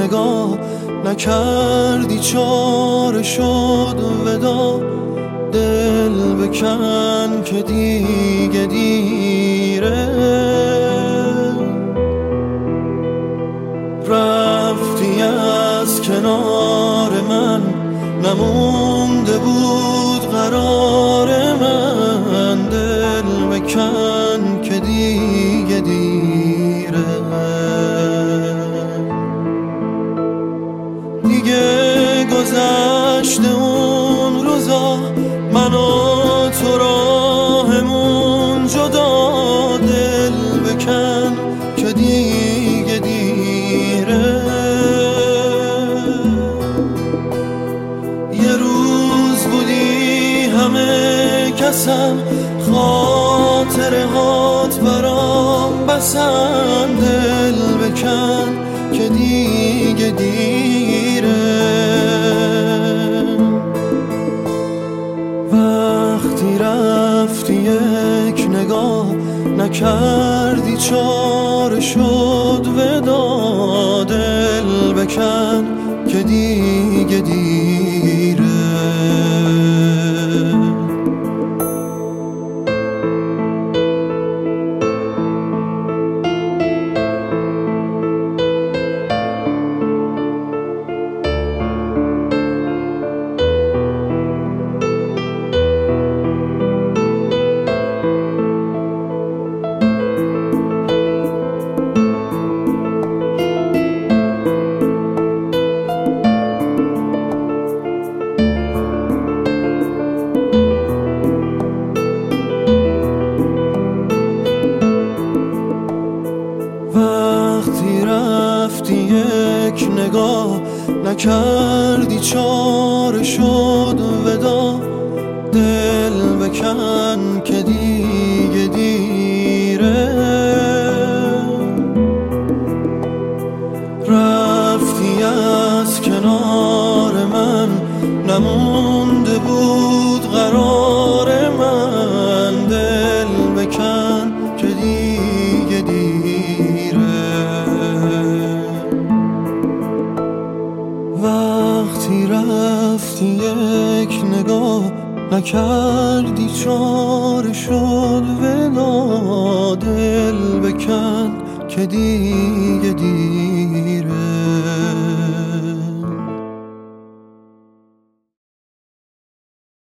نگاه نکردی چاره شد ودا. دل بکن که دیگه دیره، رفتی از کنار من نمونده بود قرار من. دل بکن که دیگه دیره، دیگه گذشته اون روزا من و تو راهمون جدا. دل بکن که دیگه دیره، یه روز بودی همه کسم خاطره هات برام بسن. دل بکن که دیگه دیره، وقتی رفتی یک نگاه نکردی چاره شد ودا. دل بکن که دیگه دیره. وقتی رفتی یک نگاه نکردی چاره شد ودا. دل بکن که دیگه دیره، رفتی از کنار من نمونده بود قرار من. دل بکن که دیگه دیره، وقتی رفتی یک نگاه نکردی چاره شد ودا. دل بکن که دیگه دیره.